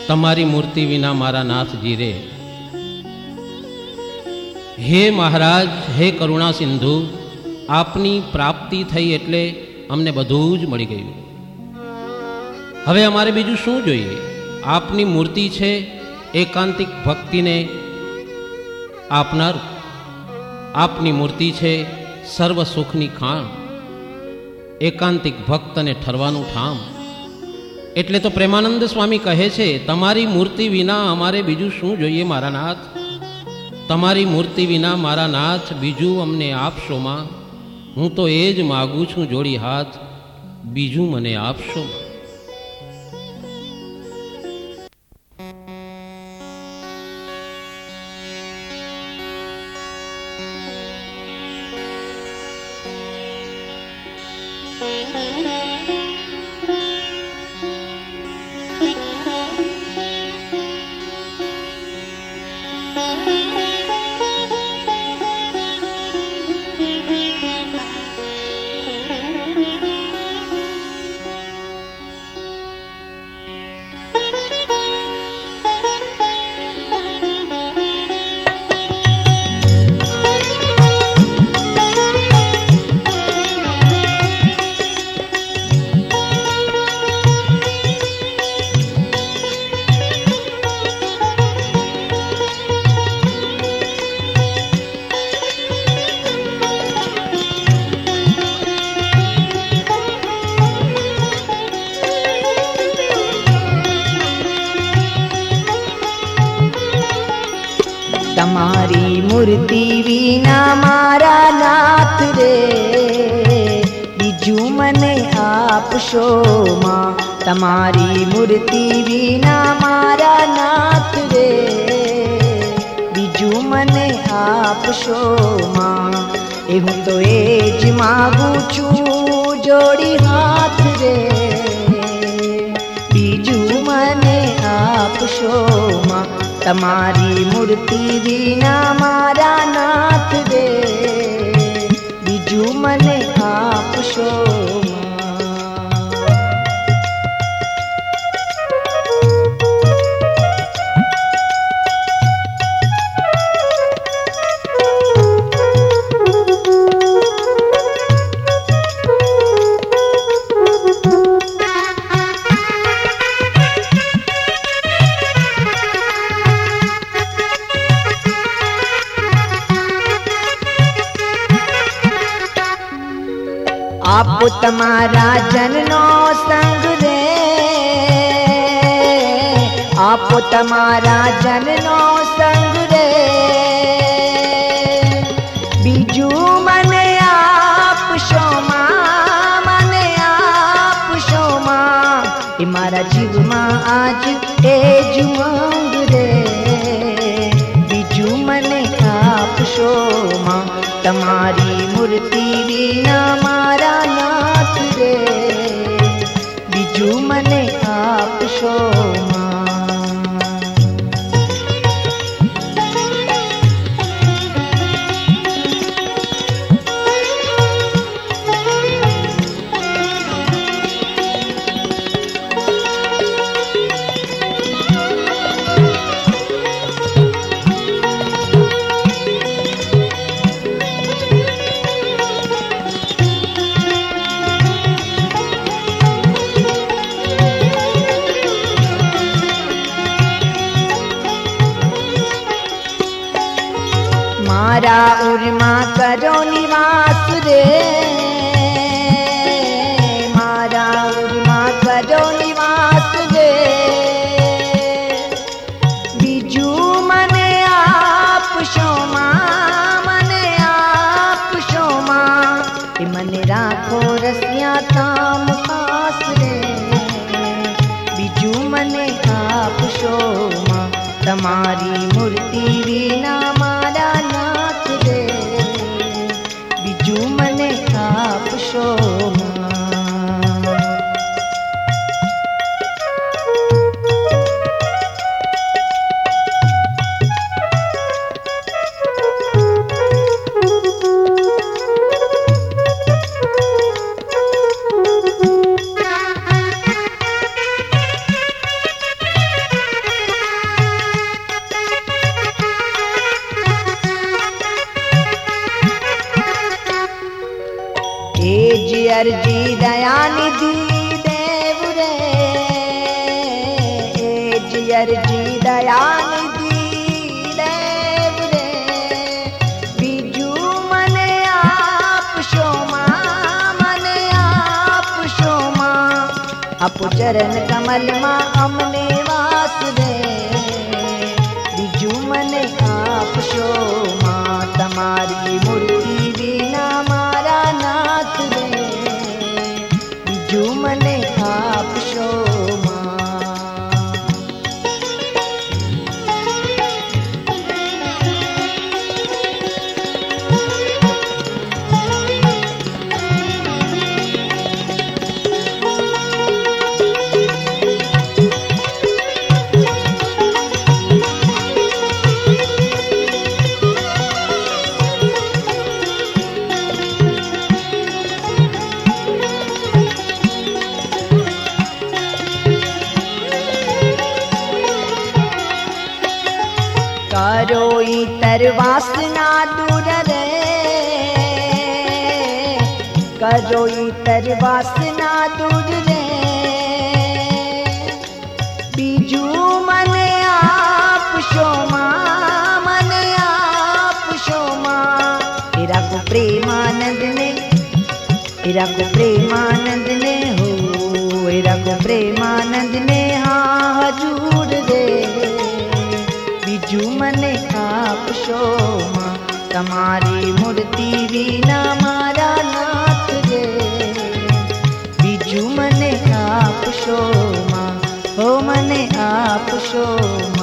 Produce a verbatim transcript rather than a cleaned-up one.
तमारी मूर्ति विना मारा नाथ जीरे। हे महाराज, हे करुणा सिंधु, आपनी प्राप्ति थई एटले अमने बधुं ज मळी गयुं। हवे अमारे बीजुं शुं जोईए? आपनी मूर्ति छे एकांतिक भक्ति ने आपनार, आपनी मूर्ति छे सर्व सुखनी खाण, एकांतिक भक्त ने ठरवानुं ठाम। एटले तो प्रेमानंद स्वामी कहे छे, तमारी मूर्ति विना अमारे बीजुं शुं जोईए मारा नाथ। तमारी मूर्ति विना मारा नाथ बीजुं अमने आपशो मां। हूँ तो ए ज मागुं छुं जोड़ी हाथ, बीजुं मने आपशो मां। तमारी मूर्ति विना मारा नाथ रे, बीजू मने आपशो मां। तमारी मूर्ति विना मारा नाथ रे, बीजू मने आपशो मां। ए हूँ तो ए ज मागुं छुं जोड़ी हाथ रे, बीजू मने आपशो मां। तमारी मूर्ति विना मारा नाथ रे, बीजू मने आपशो मां। आप तमारा जननो संग रे, आप तमारा जननो संग रे, बीजू मने आपशो मां, मने आपशो मां। ए मारा जीव मां आज ए जुमंग रे, बीजू मने आपशो मां। तमारी मूर्ति विना मारा नाथ रे, बीजू मने आपशो मां। निधि देव रे जियर जी दया निधि देव रे बीजू मने आप शोमा मने आप शोमा अपु चरण कमल मां अमने वास रे बीजू मने आप शोमा तमारी मूर्ति बिना मारा नाथ रे बीजू मने आप शोमा। करोई तर वासना दूर रे करोई तर वासना दूर रे बीजू मने आप शोमा मने आप शोमा तेरा को प्रेमानंद ने तेरा को प्रेमानंद ने हो तेरा को प्रेमानंद ने हाँ हजूर रे बीजू मने आप शोमा तमारी मूर्ति बिना मारा नाथ रे बीजू मने आप शोमा हो मने आप शोमा।